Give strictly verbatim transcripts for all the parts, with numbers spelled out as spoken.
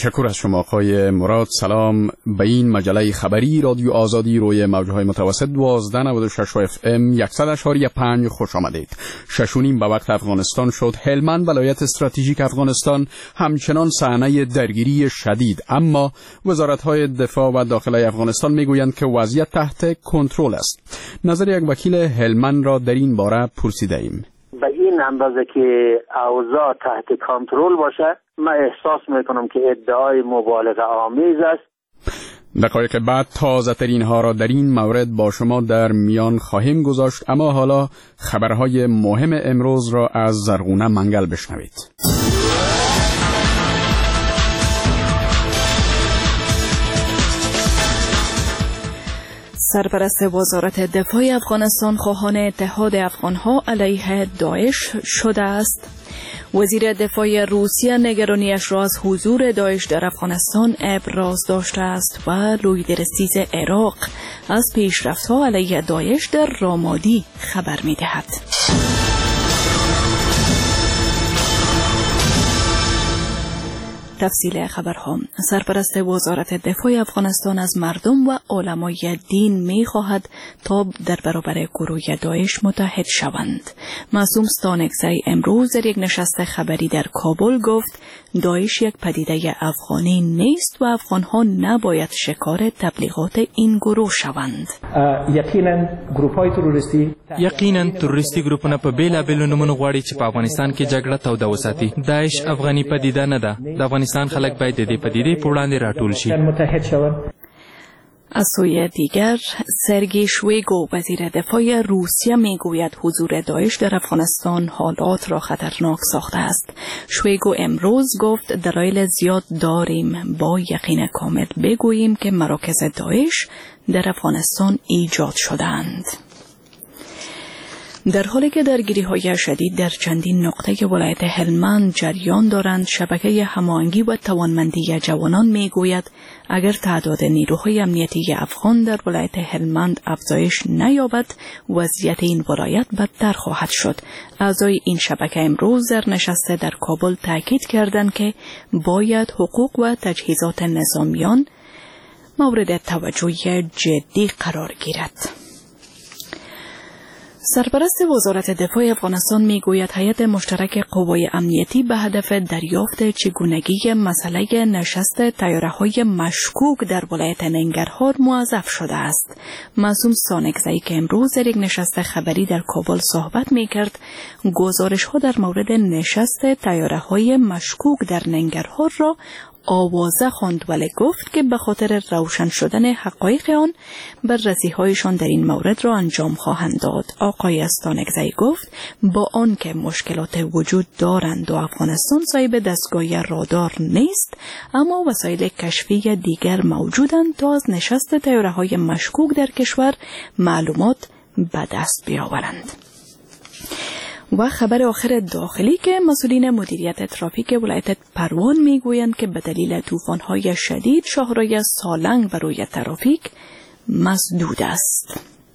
تشکر از شما آقای مراد. سلام. به این مجله خبری رادیو آزادی روی موج‌های متوسط دوازده نود و شش اف ام صد اشاری پنج خوش آمدید. شش و نیم به وقت افغانستان شد. هلمند ولایت استراتژیک افغانستان همچنان صحنه درگیری شدید، اما وزارت‌های دفاع و داخلی افغانستان میگویند که وضعیت تحت کنترل است. نظر یک وکیل هلمند را در این باره پرسیده ایم. به این اندازه که اوضاع تحت کنترل باشه، من احساس میکنم که ادعای مبالغه آمیز است. دقایق بعد تازه ترین ها را در این مورد با شما در میان خواهیم گذاشت، اما حالا خبرهای مهم امروز را از زرغونه منگل بشنوید. سرپرست وزارت دفاع افغانستان خواهان اتحاد افغانها علیه داعش شده است. وزیر دفاع روسیه نگرانیش را از حضور داعش در افغانستان ابراز داشته است و لویدرسیز عراق از پیشرفت‌ها علیه داعش در رامادی خبر می‌دهد. تفصیل خبرها. سرپرست وزارت دفاع افغانستان از مردم و علمای دین می خواهد تا در برابر گروه داعش متحد شوند. معصوم ستانکزی امروز در یک نشست خبری در کابل گفت داعش یک پدیده افغانی نیست و افغانها نباید شکار تبلیغات این گروه شوند. یقینا گروپ‌های تروریستی یقینا تروریستی ګروپونه په بیلابیلو نومونو غواړي چې په افغانستان کې جګړه توده وساتي. داعش افغاني پدیده نه ده. د افغانستان خلک باید د دې پدیدې په وړاندې راټول شي. از سوی دیگر سرگئی شویگو وزیر دفاع روسیه میگوید حضور داعش در افغانستان حالات را خطرناک ساخته است. شویگو امروز گفت دلایل زیاد داریم با یقین کامل بگوییم که مراکز داعش در افغانستان ایجاد شدند. در حالی که درگیری‌های شدید در چندین نقطه ولایت هلمند جریان دارند، شبکه هماهنگی و توانمندی جوانان میگوید اگر تعداد نیروهای امنیتی افغان در ولایت هلمند افزایش نیابد، وضعیت این ولایت بدتر خواهد شد. اعضای این شبکه امروز در نشست در کابل تاکید کردند که باید حقوق و تجهیزات نظامیان مورد توجه جدی قرار گیرد. سرپرست وزارت دفاع افغانستان میگوید هیئت مشترک قوای امنیتی به هدف دریافت چگونگی مسئله نشست طیاره‌های مشکوک در ولایت ننگرهار موظف شده است. معصوم ستانکزی که امروز در یک نشست خبری در کابل صحبت میکرد، گزارش‌ها در مورد نشست طیاره‌های مشکوک در ننگرهار را آوازه خواند، ولی گفت که به خاطر روشن شدن حقایق آن بررسی‌هایشان در این مورد را انجام خواهند داد. آقای ستانکزی گفت با آنکه مشکلات وجود دارند و افغانستان صاحب دستگاه رادار نیست، اما وسایل کشفی دیگر موجودند تا از نشست طیاره‌های مشکوک در کشور معلومات به دست بیاورند. و خبر آخر داخلی که مسئولین مدیریت ترافیک ولایت پروان میگویند که به دلیل طوفان‌های شدید شاهراه سالنگ و روی ترافیک مسدود است.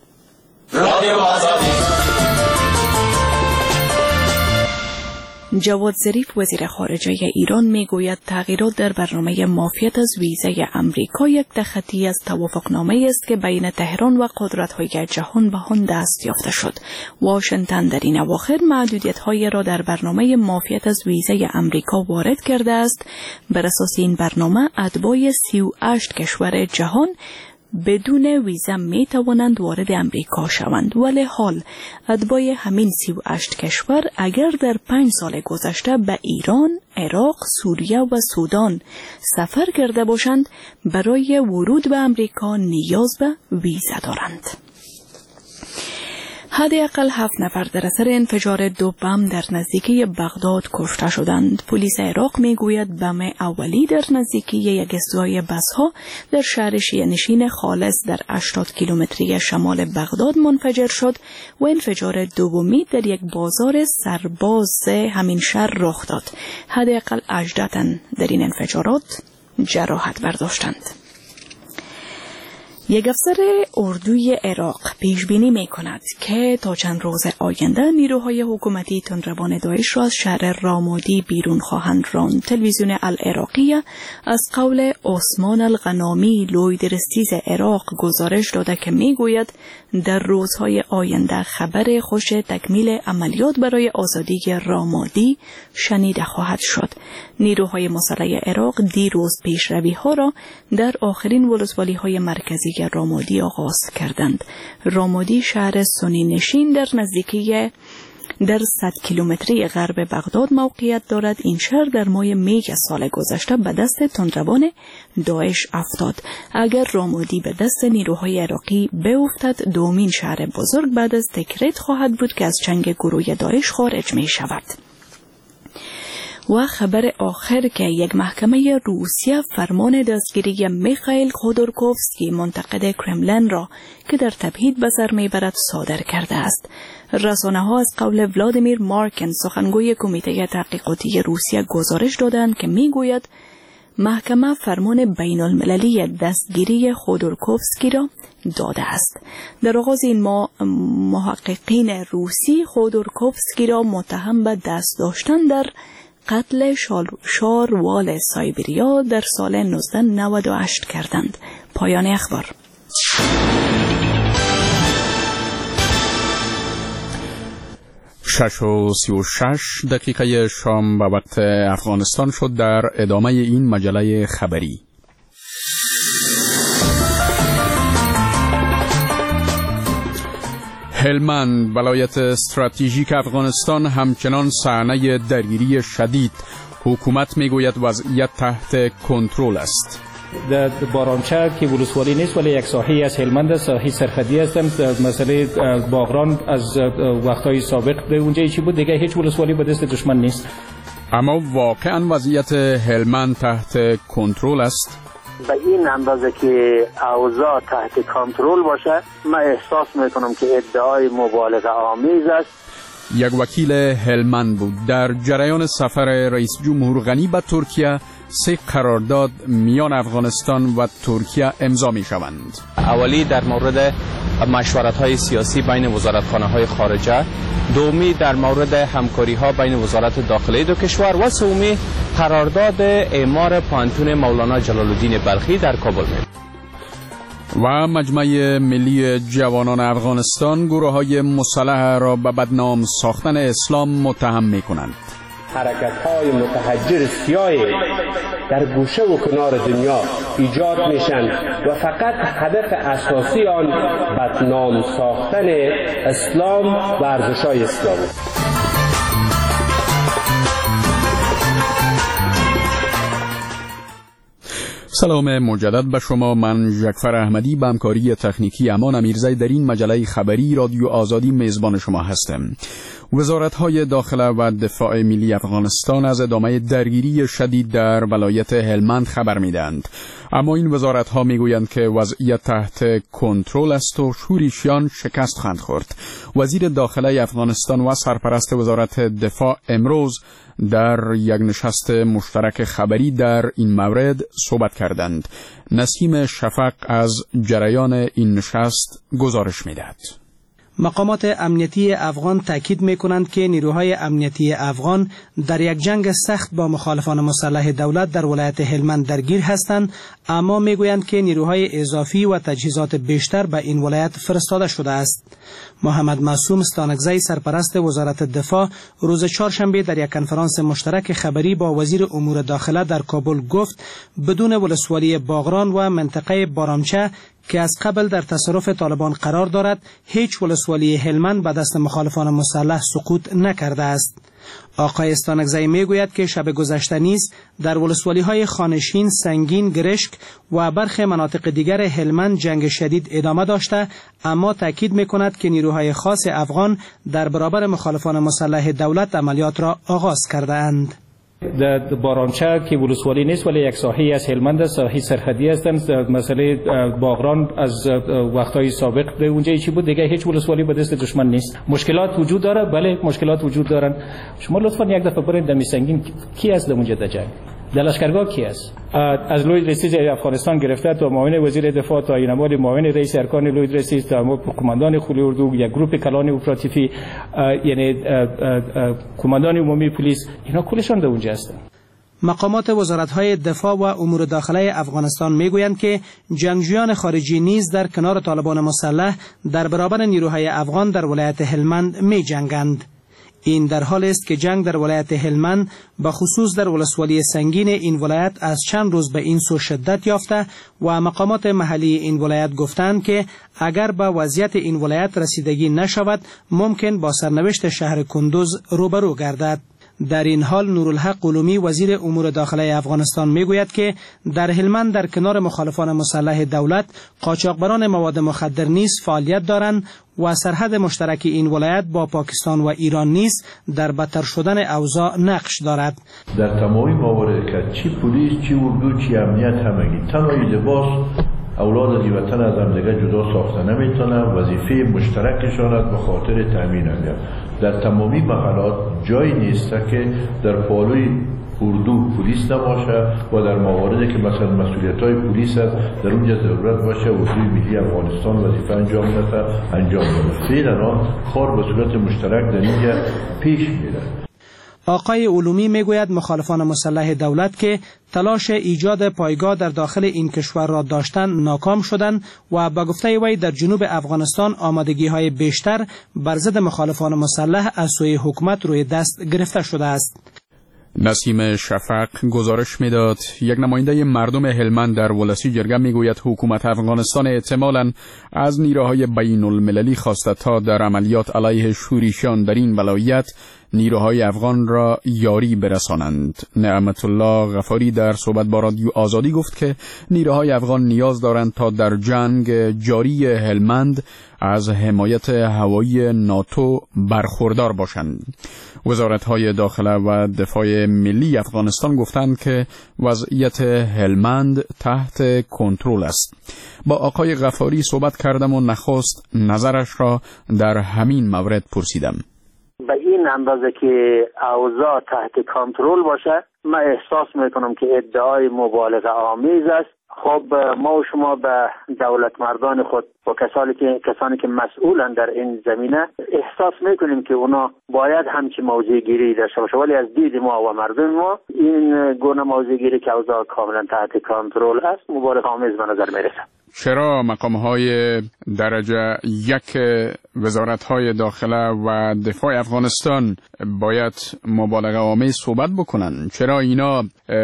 جواد ظریف وزیر خارجه ایران میگوید تغییرات در برنامه معافیت از ویزای امریکا یک تخطی از توافقنامه است که بین تهران و قدرت‌های جهان به آن دست یافته شد. واشنگتن در این اواخر محدودیت‌های را در برنامه معافیت از ویزای امریکا وارد کرده است. بر اساس این برنامه اتباع سی و هشت کشور جهان بدون ویزا می توانند وارد امریکا شوند، ولی حال اتباع همین سی و هشت کشور اگر در پنج سال گذشته به ایران، عراق، سوریه و سودان سفر کرده باشند برای ورود به امریکا نیاز به ویزا دارند. حداقل هفت نفر در اثر انفجار دو بم در نزدیکی بغداد کشته شدند. پلیس عراق میگوید بم اولی در نزدیکی یک استوای بسها در شهر شیعه‌نشین خالص در هشتاد کیلومتری شمال بغداد منفجر شد و انفجار دومی در یک بازار سرباز همین شهر رخ داد. حداقل هجده تن در این انفجارات جراحت برداشتند. یک افسر اردوی عراق پیش بینی می کند که تا چند روز آینده نیروهای حکومتی تندروان داعش را از شهر رامادی بیرون خواهند راند. تلویزیون العراقیه از قول عثمان الغنامی لویدرستیز عراق گزارش داده که می گوید در روزهای آینده خبر خوش تکمیل عملیات برای آزادی رامادی شنیده خواهد شد. نیروهای مسلح عراق دیروز پیشروی ها را در آخرین ولسوالی های مرکزی رامادی آغاز کردند. رامادی شهر سنی نشین در نزدیکی در صد کیلومتری غرب بغداد موقعیت دارد. این شهر در ماه می سال گذشته به دست تندروان داعش افتاد. اگر رامادی به دست نیروهای عراقی بیفتد دومین شهر بزرگ بعد از تکریت خواهد بود که از چنگ گروه داعش خارج می شود. و خبر آخر که یک محکمه روسیه فرمان دستگیری میخائیل خودورکوفسکی منتقد کرملین را که در تبعید به سر میبرد صادر کرده است. رسانه ها از قول ولادیمیر مارکن سخنگوی کمیته تحقیقاتی روسیه گزارش دادند که میگوید محکمه فرمان بین المللی دستگیری خودورکوفسکی را داده است. در آغاز این ماه محققین روسی خودورکوفسکی را متهم به دست داشتن در قتل شاروال سایبریا در سال نوزده نود و هشت کردند. پایان اخبار. شش و سی و شش دقیقه شام به وقت افغانستان شد. در ادامه این مجله خبری هلمند، ولایت استراتژیک افغانستان، همچنان صحنه درگیری شدید. حکومت میگوید وضعیت تحت کنترل است. در بارانچه که ولسوالی نیست ولی یک ساحه از هلمند، ساحه سرحدی هستند. مسئله باغران از وقتهای سابق به اونجا چی بود، دیگه هیچ ولسوالی به دست دشمن نیست. اما واقعا وضعیت هلمند تحت کنترل است؟ به این اندازه که اوضاع تحت کنترل باشه من احساس میکنم که ادعای مبالغه آمیز است. یک وکیل هلمند بود. در جریان سفر رئیس جمهور غنی به ترکیه سه قرارداد میان افغانستان و ترکیه امضا می شوند. اولی در مورد مشورت‌های سیاسی بین وزارتخانه‌های خارجه، دومی در مورد همکاری‌ها بین وزارت داخلی دو کشور و سومی قرارداد اعمار پانتون مولانا جلال الدین بلخی در کابل می. و مجمع ملی جوانان افغانستان گروه‌های مسلح را به بدنام ساختن اسلام متهم می‌کنند. حرکت‌های متحجر سیاهی در گوشه و کنار دنیا ایجاد میشن و فقط هدف اساسی آن بدنام ساختن اسلام و ارزش‌های اسلامی. سلام مجدد به شما. من جعفر احمدی به همکاری تکنیکی امان امیرزی در این مجله خبری رادیو آزادی میزبان شما هستم. وزارت‌های داخله و دفاع ملی افغانستان از ادامه درگیری شدید در ولایت هلمند خبر میدهند. اما این وزارت‌ها میگویند که وضعیت تحت کنترل است و شورشیان شکست خواهند خورد. وزیر داخله افغانستان و سرپرست وزارت دفاع امروز در یک نشست مشترک خبری در این مورد صحبت کردند. نسیم شفق از جریان این نشست گزارش می‌دهد. مقامات امنیتی افغان تاکید می‌کنند که نیروهای امنیتی افغان در یک جنگ سخت با مخالفان مسلح دولت در ولایت هلمند درگیر هستند، اما میگویند که نیروهای اضافی و تجهیزات بیشتر به این ولایت فرستاده شده است. محمد معصوم ستانکزی سرپرست وزارت دفاع روز چهارشنبه در یک کنفرانس مشترک خبری با وزیر امور داخله در کابل گفت بدون ولسوالی باغران و منطقه بارامچه که از قبل در تصرف طالبان قرار دارد هیچ ولسوالی هلمند به دست مخالفان مسلح سقوط نکرده است. آقای استانکزی میگوید که شب گذشته نیز در ولسوالی‌های خانشین، سنگین، گرشک و برخی مناطق دیگر هلمند جنگ شدید ادامه داشته، اما تاکید میکند که نیروهای خاص افغان در برابر مخالفان مسلح دولت عملیات را آغاز کرده اند. در بارانچه که ولسوالی نیست ولی یک ساحه از هلمند، ساحه سرحدی هستند. مسئله باغران از وقتهای سابق به اونجا چی بود، دیگه هیچ ولسوالی به دست دشمن نیست. مشکلات وجود داره، بله مشکلات وجود دارن. شما لطفا یک دفعه برید در میسنگین کی از اونجا در جنگ در لشکرگاه کی است؟ از لوی رئیس افغانستان گرفته تا معاون وزیر دفاع تا اینمال معاون رئیس ارکان لوی رئیس تا کماندان خلی اردو یا گروپ کلان اپراتیفی یعنی کماندان عمومی پلیس، اینا کلشان در اونجا هستند. مقامات وزارت‌های دفاع و امور داخله افغانستان میگویند که جنگجویان خارجی نیز در کنار طالبان مسلح در برابر نیروهای افغان در ولایت هلمند می‌جنگند. این در حال است که جنگ در ولایت هلمند به خصوص در ولسوالی سنگین این ولایت از چند روز به این سو شدت یافته و مقامات محلی این ولایت گفتند که اگر به وضعیت این ولایت رسیدگی نشود ممکن با سرنوشت شهر کندوز روبرو گردد. در این حال نورالحق قلومی وزیر امور داخله افغانستان میگوید که در هلمند در کنار مخالفان مسلح دولت قاچاقبران مواد مخدر نیز فعالیت دارند و سرحد مشترک این ولایت با پاکستان و ایران نیز در بدتر شدن اوضاع نقش دارد. در تمامی موارد که چی پلیس چی اردو چی امنیت همگی تنهایی لباس اولاد دی وطن از هم دیگه جدا ساخته نمیتونه، وظیفه مشترکشان است به خاطر تامین امنیت. در تمامی محلات جایی نیست که در پالوی اردو پلیس نباشه و در مواردی که مثلا مسئولیت‌های پلیس است در اونجا ضرورت باشه اردوی ملی افغانستان وظیفه انجام بده انجام بده. فعلا کار به صورت مشترک در اینجا پیش میره. آقای علومی میگوید مخالفان مسلح دولت که تلاش ایجاد پایگاه در داخل این کشور را داشتند ناکام شدند و با گفته وی در جنوب افغانستان آمادگی های بیشتر بر ضد مخالفان مسلح از سوی حکومت روی دست گرفته شده است. نسیم شفق گزارش میداد یک نماینده مردم هلمند در ولسی جرگه میگوید حکومت افغانستان احتمالاً از نیروهای بین المللی خواسته تا در عملیات علیه شورشیان در این ولایت نیروهای افغان را یاری برسانند. نعمت الله غفاری در صحبت با رادیو آزادی گفت که نیروهای افغان نیاز دارند تا در جنگ جاری هلمند از حمایت هوایی ناتو برخوردار باشند. وزارت‌های داخله و دفاع ملی افغانستان گفتند که وضعیت هلمند تحت کنترل است. با آقای غفاری صحبت کردم و نخست نظرش را در همین مورد پرسیدم. به این اندازه که اوضاع تحت کنترل باشه من احساس میکنم که ادعای مبالغه آمیز است. خب ما و شما به دولت مردان خود و کسانی که کسانی که مسئولن در این زمینه احساس میکنیم که اونا باید همچی موضع گیری داشته باشه، ولی از دید ما و مردم ما این گونه موضع گیری که اوضاع کاملا تحت کنترل است مبالغه آمیز به نظر میرسه. چرا مقام‌های درجه یک وزارت‌های داخله و دفاع افغانستان باید مبالغه آمیز صحبت بکنن؟ چرا اینا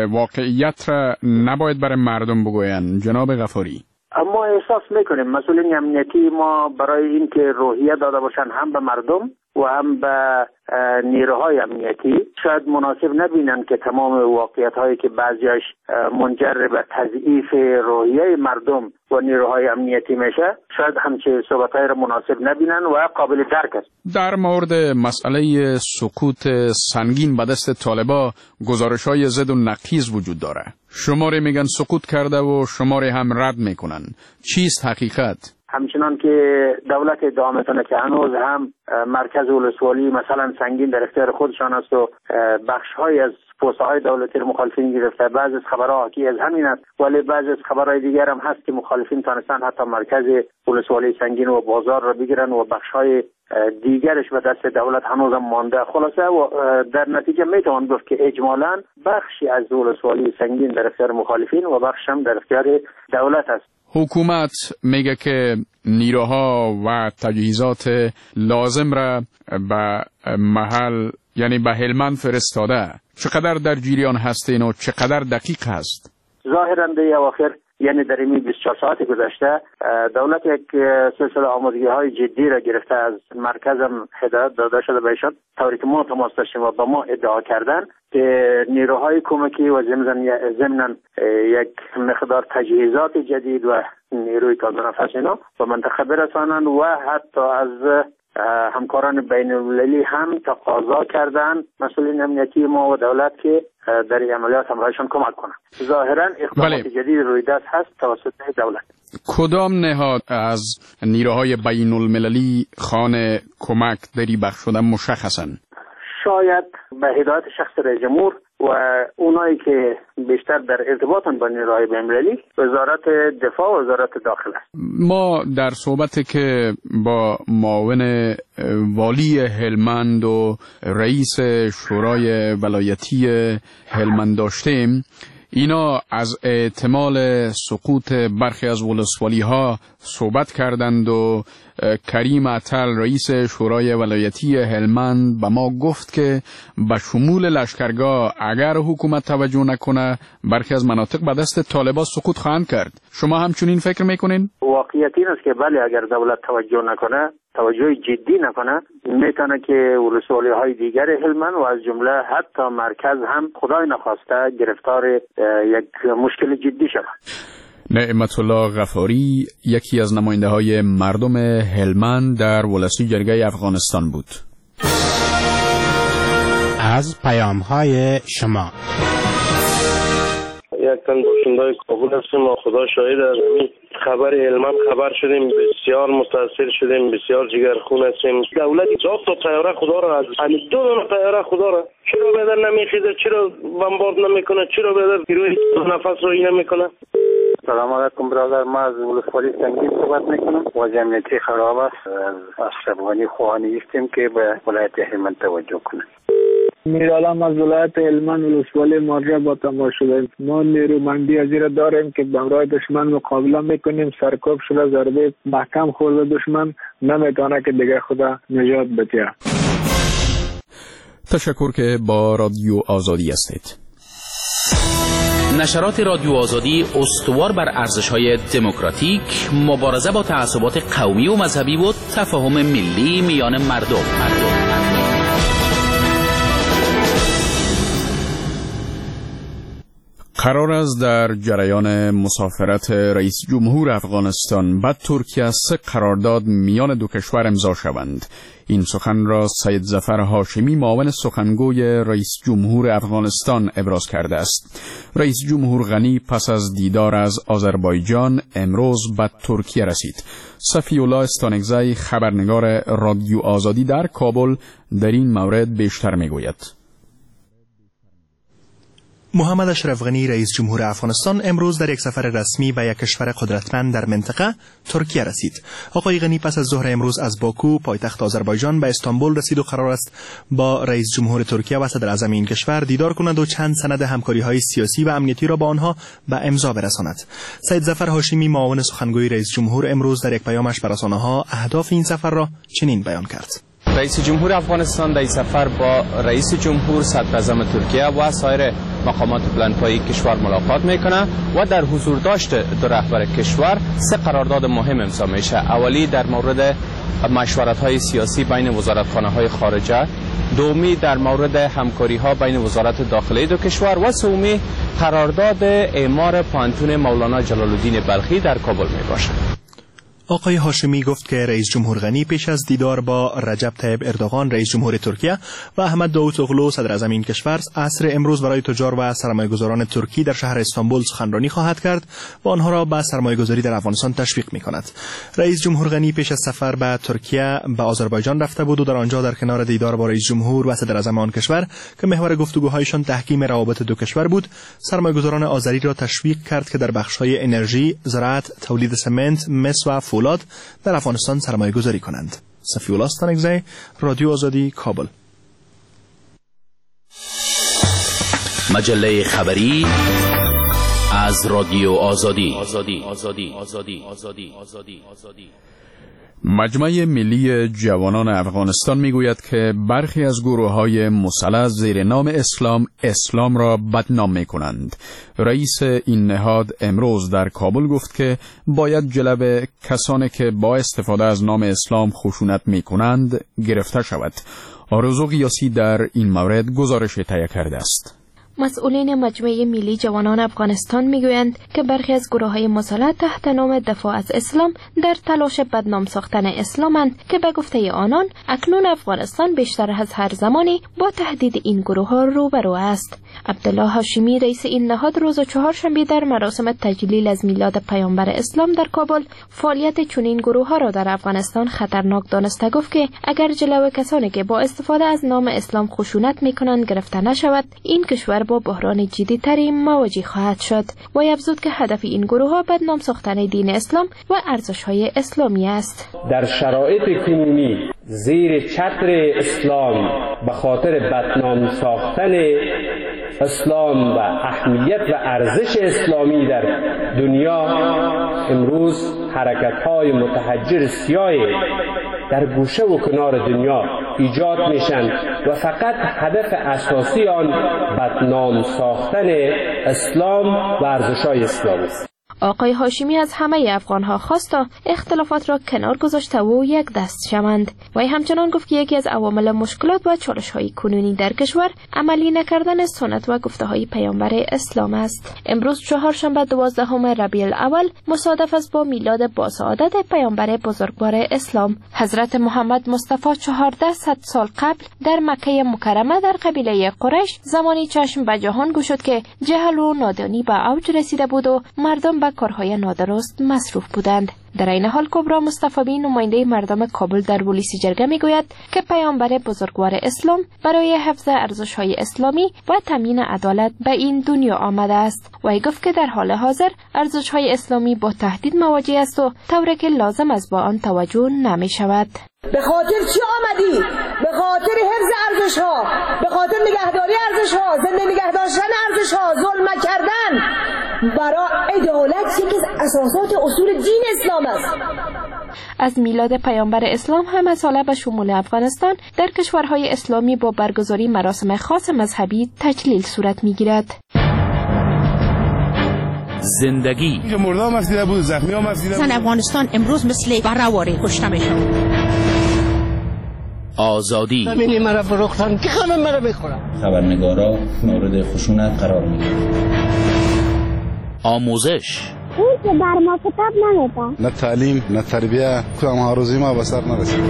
واقعیت را نباید برای مردم بگوین؟ جناب غفاری، اما احساس میکنیم مسئولین امنیتی ما برای اینکه روحیه داده باشن هم به مردم و هم به نیروهای امنیتی شاید مناسب نبینن که تمام واقعیت هایی که بعضیش منجر به تضعیف روحیه مردم و نیروهای امنیتی میشه شاید همچه صحبت های را مناسب نبینن و قابل درک است. در مورد مسئله سقوط سنگین به دست طالبا گزارش های ضد و نقیض وجود داره. شماره میگن سقوط کرده و شماره هم رد میکنن. چیست حقیقت؟ همچنان که دولت ادعا میکنه که هنوز هم مرکز ولسوالی مثلا سنگین در اختیار خودشان است و بخش‌های از پست‌های دولتی مخالفین گرفته. بعضی از خبرها حاکی از همین است، ولی بعضی از خبرهای دیگر هم هست که مخالفین تانستن حتی مرکز ولسوالی سنگین و بازار را بگیرن و بخش‌های دیگرش به دست دولت هنوز هم مانده. خلاصه و در نتیجه میتوان گفت که اجمالاً بخشی از ولسوالی سنگین در اختیار مخالفین و بخش هم در اختیار دولت است. حکومت میگه که نیروها و تجهیزات لازم را به محل یعنی به هلمند فرستاده. چقدر در جریان هستین و چقدر دقیق هست؟ ظاهراً در اواخر یعنی در این بیست و چهار ساعت گذشته دولت یک سلسله آمادگی های جدی را گرفته. از مرکزم هدایت داده شده بهشان طوری که ما تماس داشتیم و با ما ادعا کردن که نیروهای کمکی و ضمن یک مقدار تجهیزات جدید و نیروی تازه‌نفس اینا به منطقه برسانند و حتی از همکاران بین المللی هم تقاضا کردن مسئولین امنیتی ما و دولت که در این عملیات همراهشان کمک کنند. ظاهرا اقدامات جدید روی دست هست توسط دولت. کدام نهاد از نیروهای بین المللی خوان کمک دری بخش شدن مشخصن؟ شاید به هدایت شخص رئیس جمهور و اونایی که بیشتر در ارتباطن با نیروهای بین‌المللی وزارت دفاع و وزارت داخله است. ما در صحبتی که با معاون والی هلمند و رئیس شورای ولایتی هلمند داشتیم، اینا از احتمال سقوط برخی از ولسوالی ها صحبت کردند و کریم عطل رئیس شورای ولایتی هلمند به ما گفت که به شمول لشکرگاه اگر حکومت توجه نکنه برخی از مناطق به دست طالبان سقوط خواهند کرد. شما همچنین فکر میکنین؟ واقعیت این است که بله، اگر دولت توجه نکنه، توجه جدی نکنه، میتونه که ولسوالی های دیگر هلمند و از جمله حتی مرکز هم خدای نخواسته گرفتار یک مشکل جدی شود. نعمت الله غفاری یکی از نماینده های مردم هلمند در ولسی جرگه افغانستان بود. از پیام های شما یک تن باشنده کابل هستیم و خدا شاهد از همین خبر هلمند خبر شدیم، بسیار متاثر شدیم، بسیار جگرخون هستیم. دولت هزار تا طیاره خدا را از همین دو دونه طیاره خدا را چرا بدر نمیخیزه، چرا بمبارد نمیکنه، چرا بدر گروه نفس روی نمیکنه. سلام علیکم برادر، ما از ولسوالی سنگین صحبت میکنم. وضع امنیتی خراب است. از افغانی خواهانی هستیم که به ولایت هلمند توجه کنه. میرالم از ولایت هلمند ولسوالی مارجه با تماس شده. ما نیرومندی از این داریم که به همراه دشمن مقابله میکنیم. سرکوب شده، ضربه محکم خورده، دشمن نمیتونه که دیگه خدا نجات بده. تشکر که با رادیو آزادی هستید. نشرات رادیو آزادی استوار بر ارزش‌های دموکراتیک، مبارزه با تعصبات قومی و مذهبی و تفاهم ملی میان مردم. قرار است در جریان مسافرت رئیس جمهور افغانستان به ترکیه سه قرارداد میان دو کشور امضا شوند. این سخن را سید ظفر هاشمی معاون سخنگوی رئیس جمهور افغانستان ابراز کرده است. رئیس جمهور غنی پس از دیدار از آذربایجان امروز به ترکیه رسید. صفی الله استانگزی خبرنگار رادیو آزادی در کابل در این مورد بیشتر میگوید. محمد اشرف غنی رئیس جمهور افغانستان امروز در یک سفر رسمی به یک کشور قدرتمند در منطقه ترکیه رسید. آقای غنی پس از ظهر امروز از باکو پایتخت آذربایجان به استانبول رسید و قرار است با رئیس جمهور ترکیه و صدر اعظم این کشور دیدار کند و چند سند همکاری‌های سیاسی و امنیتی را با آنها به امضا برساند. سید ظفر هاشمی معاون سخنگوی رئیس جمهور امروز در یک پیامش بر رسانه‌ها اهداف این سفر را چنین بیان کرد: رئیس جمهور افغانستان در این سفر با رئیس جمهور، صدر اعظم ترکیه و سایر مقامات بلندپایه کشور ملاقات میکنه و در حضور داشت دو رهبر کشور سه قرارداد مهم امضا میشه. اولی در مورد مشورت‌های سیاسی بین وزارتخانه‌های خارجه، دومی در مورد همکاری‌ها بین وزارت داخله دو کشور و سومی قرارداد اعمار پانتون مولانا جلال الدین بلخی در کابل میباشد. آقای هاشمی گفت که رئیس جمهور غنی پیش از دیدار با رجب طیب اردوغان رئیس جمهور ترکیه و احمد داوطاغلو صدر اعظم این کشور عصر امروز برای تجار و سرمایه‌گذاران ترکی در شهر استانبول سخنرانی خواهد کرد و آنها را به سرمایه‌گذاری در افغانستان تشویق می‌کند. رئیس جمهور غنی پیش از سفر به ترکیه به آذربایجان رفته بود و در آنجا در کنار دیدار با رئیس جمهور و صدر اعظم آن کشور که محور گفتگوهایشان تحکیم روابط دو کشور بود، سرمایه‌گذاران آذری را تشویق کرد که در بخش‌های انرژی، زراعت، تولید سمنت، مس و فولاد در افغانستان سرمایه گذاری کنند. صفی الله استانگزی، رادیو آزادی، کابل. مجله خبری از رادیو آزادی. آزادی آزادی آزادی آزادی آزادی آزادی. مجمع ملی جوانان افغانستان میگوید که برخی از گروه‌های مسلح زیر نام اسلام اسلام را بدنام می‌کنند. رئیس این نهاد امروز در کابل گفت که باید جلب کسانی که با استفاده از نام اسلام خشونت می‌کنند گرفته شود. آرزو قیاسی در این مورد گزارش تهیه کرده است. مسئولین مجمع ملی جوانان افغانستان میگویند که برخی از گروه‌های مسلح تحت نام دفاع از اسلام در تلاش بدنام ساختن اسلامند که به گفته آنان اکنون افغانستان بیشتر از هر زمانی با تهدید این گروه‌ها روبرو است. عبدالله هاشمی رئیس این نهاد روز چهارشنبه در مراسم تجلیل از میلاد پیامبر اسلام در کابل فعالیت چنین گروه‌ها را در افغانستان خطرناک دانسته گفت که اگر جلوی کسانی که با استفاده از نام اسلام خشونت می‌کنند گرفته نشود، این کشور دیگر با بحران جدی‌تری مواجه خواهد شد. و افزود که هدف این گروه‌ها بدنام ساختن دین اسلام و ارزش‌های اسلامی است. در شرایط کنونی زیر چتر اسلام به خاطر بدنام ساختن اسلام و اهمیت و ارزش اسلامی در دنیا، امروز حرکت‌های متحجر سیاه در گوشه و کنار دنیا ایجاد میشن و فقط هدف اساسی آن بدنام ساختن اسلام و ارزش‌های اسلامی است. آقای هاشمی از همه افغان‌ها خواست تا اختلافات را کنار گذاشته و یک دست شوند. و همچنان گفت که یکی از عوامل مشکلات و چالش‌های کنونی در کشور عملی نکردن سنت و گفته‌های پیامبر اسلام است. امروز چهارشنبه دوازدهم ربیع الاول مصادف است با میلاد باسعادت پیامبر بزرگوار اسلام. حضرت محمد مصطفی چهارده صد سال قبل در مکه مکرمه در قبیله قریش زمانی چشم به جهان گشود که جهل و نادانی به اوج رسیده بود و مردم به کارهای نادرست مصروف بودند. در این حال کبرا مصطفی نماینده مردم کابل در پلیس جرگه میگوید که پیامبر بزرگوار اسلام برای حفظ ارزش‌های اسلامی و تامین عدالت به این دنیا آمده است. و گفت که در حال حاضر ارزش‌های اسلامی با تهدید مواجه است و طوری که لازم است با آن توجه نمی شود. به خاطر چی آمدی؟ به خاطر حفظ ارزش‌ها، به خاطر نگهداری ارزش‌ها، زنده نگه داشتن ارزش‌ها، ظلم کردن برای عدالت یکی از اساسات اصول دین اسلام است. از میلاد پیامبر اسلام همه ساله به شمول افغانستان در کشورهای اسلامی با برگزاری مراسم خاص مذهبی تجلیل صورت می‌گیرد. زندگی مردم مسیده بود، زخمی هم مسیده بود. زن افغانستان امروز مثل بره‌واره کشته میشن. آزادی ببینی مرا فروختن که همه مرا بخورن. خبرنگارا مورد خشونت قرار میگیرند. آموزش اون که بر ما کتاب نمیده، نه تعلیم نه تربیه، کدام هاروزی ما به سر نرسید.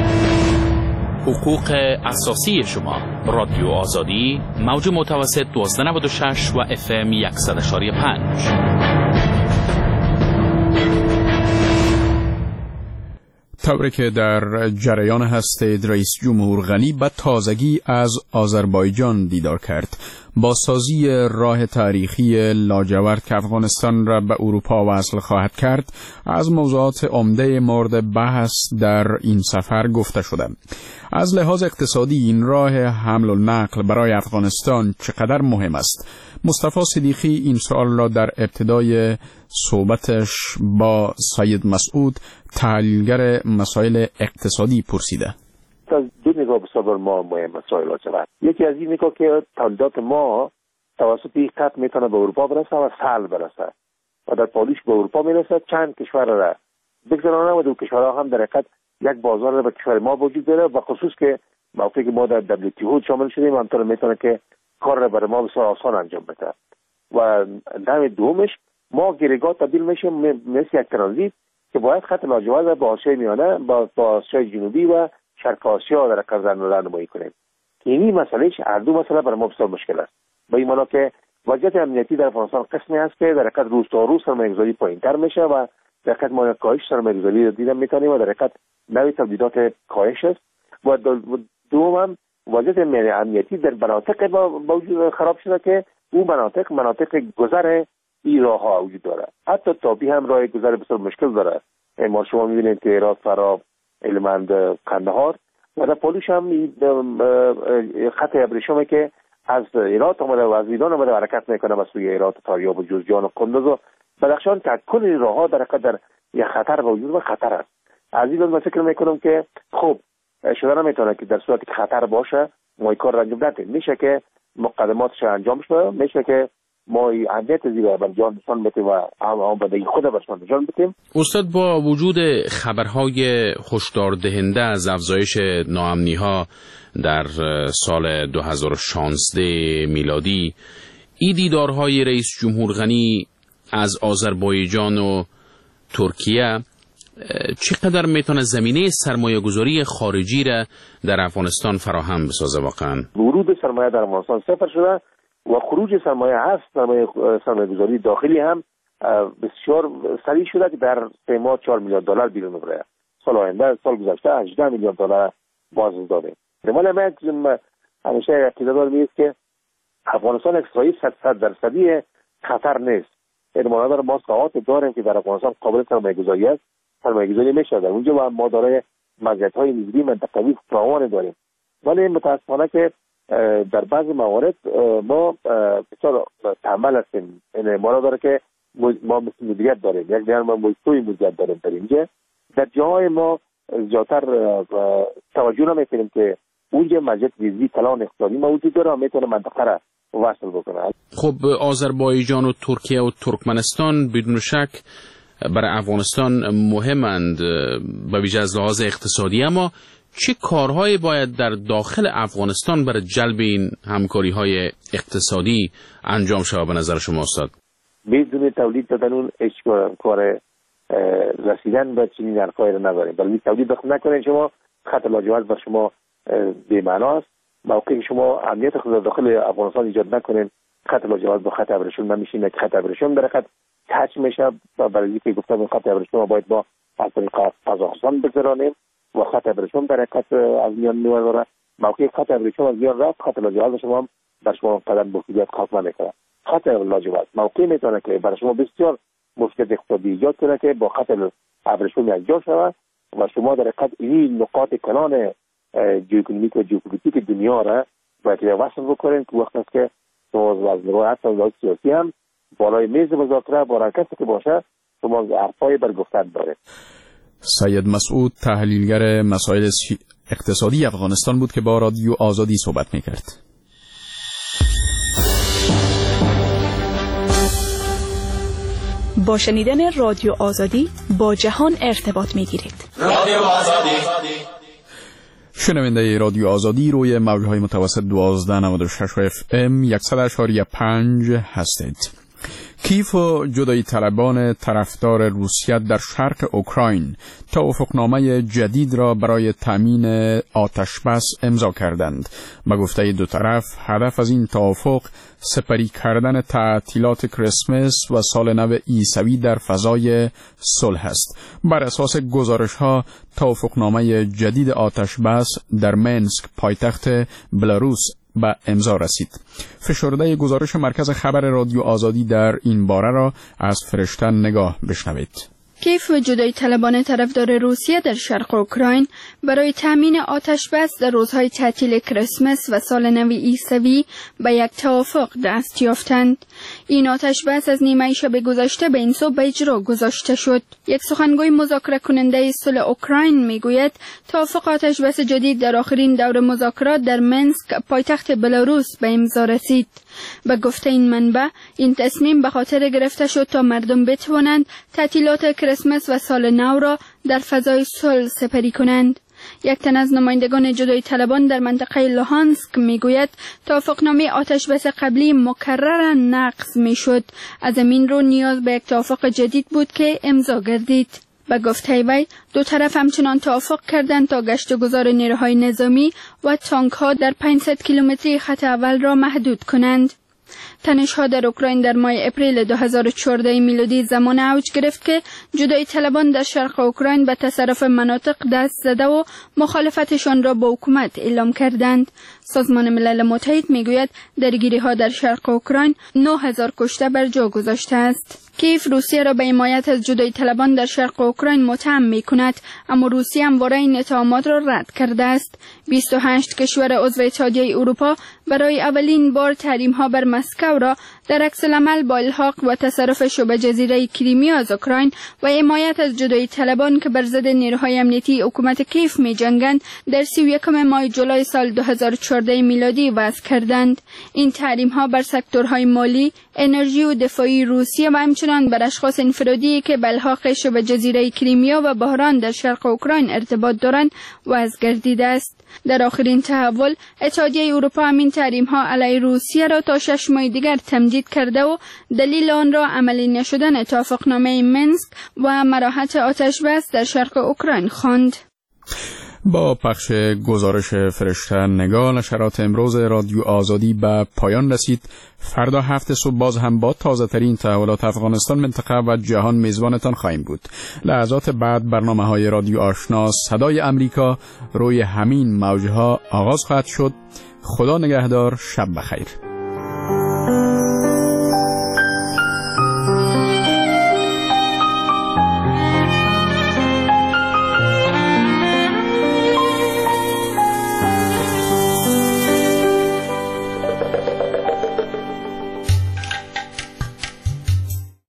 حقوق اساسی شما. رادیو آزادی، موج متوسط دوازده نود و شش و اف ام صد و پنج. طوری که در جریان هستید رئیس جمهور غنی به تازگی از آذربایجان دیدار کرد. با سازی راه تاریخی لاجورد که افغانستان را به اروپا وصل خواهد کرد، از موضوعات عمده مورد بحث در این سفر گفته شده. از لحاظ اقتصادی این راه حمل و نقل برای افغانستان چقدر مهم است؟ مصطفی صدیقی این سوال را در ابتدای صحبتش با سید مسعود، تحلیلگر مسائل اقتصادی، پرسیده. از دو نگاه بسیار ما مهم مسائل لاجورد. یکی از این نگاه که تولیدات ما توسط این خط میتونه به اروپا برسه و سهل برسه و در پالیش به اروپا میرسه، چند کشور را بگذرانه و دو کشورها هم در حقیقت یک بازار را به کشور ما وجود داره و خصوص که موقعی که ما در دبلیو تی او شامل شدیم همطور میتونه که کار را برای ما بسیار آسان انجام بده. و دم دومش ما گریگاه تبدیل میشیم مثل یک ترانزیت که باید خط لاجورد با آسیای میانه با با آسیای جنوبی و شرق آسیا در کار رانمایی کنیم. اینی مسئله هر دو مسئله برای ما بسیار مشکل است. با این معنی که وضعیت امنیتی در افغانستان قسمی است که در حقیقت روز تا روز سرمایه‌گذاری پایین‌تر میشه و در حقیقت ما کاهش سرمایه‌گذاری رو دیدن میتونیم و در حقیقت نوع تولیدات کاهش است. و دوم وضعیت امنیتی در مناطق با وجود خراب شده که اون مناطق مناطق گذر این راه ها وجود داره. حتی تابی هم راه گذر بسیار مشکل داره. ما شما میبینید که هرات، فراب، هلمند، قندهار و در پولش هم خط ابریشمی که از هرات آمده و از ایران آمده حرکت میکنه به سوی هرات، تاریاب و جوزجان و قندوز و بدخشان که کل این راه ها در حقیقت در یک خطر وجود و خطر است. از این من فکر میکنم که خب شده نمیتونه که در صورتی که خطر باشه ما این کار را انجام ندیم. میشه که مقدماتش انجام شده، میشه که ما اهمیت زیرا به جان نشان بدیم و هم به خود برشان نشان بدیم. استاد، با وجود خبرهای هشدار دهنده از افزایش ناامنی‌ها در سال دو هزار و شانزده میلادی، این دیدارهای رئیس جمهور غنی از آذربایجان و ترکیه چقدر میتونه زمینه سرمایه گذاری خارجی را در افغانستان فراهم بسازه؟ واقعا ورود سرمایه در افغانستان صفر شده و خروج سرمایه هست. سرمایه سرمایه گذاری داخلی هم بسیار سریع شده که در سه ماه چهار میلیارد دلار بیرون میبره. سال آینده، سال گذشته هجده میلیارد دلار باز داده. ولی من همیشه اعتقاد دارم که افغانستان اسرائیل صد درصدی خطر نیست. این معنی ما ساعات داریم که در افغانستان قابل سرمایه‌گذاری است، سرمایه‌گذاری میشه در اونجا و ما دارای مزیت‌های نسبی منطقوی فراوان داریم. ولی متاسفانه که در بعضی موارد ما بسیار تنبل هستیم. این معنی داره که ما مثل مدیریت داریم، یک دیگر ما موضوعی مدیریت داریم در اینجا. در جاهای ما زیادتر توجه نمی‌کنیم که اونجا مزیت نسبی کلان اقتصادی موجود داره و میتونه منطقه را وصل بکنه. خب آذربایجان و ترکیه و ترکمنستان بدون شک برای افغانستان مهمند به ویژه از لحاظ اقتصادی، اما چه کارهایی باید در داخل افغانستان برای جلب این همکاری‌های اقتصادی انجام شود به نظر شما استاد؟ بدون تولید دادن اون هیچ کار رسیدن به چنین حرفایی رو نداریم. ولی تولید بخوام نکنین شما خط لاجورد بر شما بی‌معنا است. موقعی شما امنیت خود داخل افغانستان ایجاد نکنین، خط لاجورد با خط ابریشم نمیشینه که خط ابریشم در خط تچ میشه. برای اینکه گفتم خط ابریشم باید با از طریق قزاقستان بگذرانیم و خط ابریشم در خط از میان میوره. موقعی خط ابریشم از میان رفت، خط لاجورد شما هم در شما قدم بوفیت خاک نمیکنه. خط لاجورد موقعی میتونه که برای شما بسیار مشکل اقتصادی ایجاد کنه که با خط ابریشم یک جا شود و شما در خط این نقاط کلان جیوکونومیک و جیوپولیتیک دنیا را باید وصل بکنیم که وقت است که شما از روایت و سیاسی هم بالای میز مذاکره با هر کسی که باشه شما حرفای بر گفتن داره. سید مسعود تحلیلگر مسائل اقتصادی افغانستان بود که با رادیو آزادی صحبت میکرد. با شنیدن رادیو آزادی با جهان ارتباط میگیرید. رادیو آزادی شنونده رادیو آزادی روی موجهای متوسط دوازده نود و شش اف ام صد و پنج هستید. کیف و جدایی طلبان طرفدار روسیه در شرق اوکراین توافقنامه جدید را برای تامین آتشبس امضا کردند. به گفته دو طرف هدف از این توافق سپری کردن تعطیلات کریسمس و سال نو عیسوی در فضای صلح است. بر اساس گزارش‌ها توافقنامه جدید آتشبس در منسک پایتخت بلاروس به امضا رسید. فشرده گزارش مرکز خبر رادیو آزادی در این باره را از فرشته نگاه بشنوید. کیف و جدایی طلبان طرفدار روسیه در شرق اوکراین برای تامین آتشبس در روزهای تعطیل کریسمس و سال نو عیسوی به یک توافق دست یافتند. این آتشبس از نیمه شب گذشته به این سو به اجرا گذاشته شد. یک سخنگوی مذاکره کننده صلح اوکراین میگوید توافق آتشبس جدید در آخرین دور مذاکرات در منسک پایتخت بلاروس به امضا رسید. به گفته این منبع این تصمیم به خاطر گرفته شد تا مردم بتوانند تعطیلات کریسمس و سال نو را در فضای صلح سپری کنند. یک تن از نمایندگان جدایی طلبان در منطقه لوهانسک میگوید توافقنامه آتشبس قبلی مکررا نقض میشد. از این رو نیاز به یک توافق جدید بود که امضا گردید. به گفته وی دو طرف همچنان توافق کردند تا گشت و گذار نیروهای نظامی و تانک ها در پانصد کیلومتری خط اول را محدود کنند. تنش‌ها در اوکراین در ماه اپریل دو هزار و چهارده میلادی زمان اوج گرفت که جدایی طلبان در شرق اوکراین به تصرف مناطق دست زده و مخالفتشان را با حکومت اعلام کردند. سازمان ملل متحد میگوید درگیری‌ها در شرق اوکراین نه هزار کشته بر جا گذاشته است. کیف روسیه را به حمایت از جدایی طلبان در شرق اوکراین متهم می‌کند، اما روسیه همواره این اتهامات را رد کرده است. بیست و هشت کشور عضو اتحادیه اروپا برای اولین بار تحریم‌ها بر مسکو را در عکس العمل با الحاق و تصرف شبه جزیره کریمیا از اوکراین و حمایت از جدایی طلبان که بر ضد نیروهای امنیتی حکومت کیف می‌جنگند در سی و یکم ماه جولای سال دو هزار و چهارده میلادی وضع کردند. این تحریم‌ها بر سکتورهای مالی، انرژی و دفاعی روسیه و همچنان بر اشخاص انفرادی که به الحاق شبه جزیره کریمیا و بحران در شرق اوکراین ارتباط دارند وضع گردیده است. در آخرین تحول اتحادیه اروپا همین تحریم‌ها علیه روسیه را تا شش ماه دیگر تمدید کرده و دلیل آن را عملی نشدن توافقنامه منسک و مراحت آتشبس در شرق اوکراین خواند. با پخش گزارش فرشته نگاه نشرات امروز رادیو آزادی به پایان رسید. فردا هفت صبح باز هم با تازه ترین تحولات افغانستان، منطقه و جهان میزبانتان خواهیم بود. لحظات بعد برنامه های رادیو آشنا صدای امریکا روی همین موجها آغاز خواهد شد. خدا نگهدار، شب بخیر.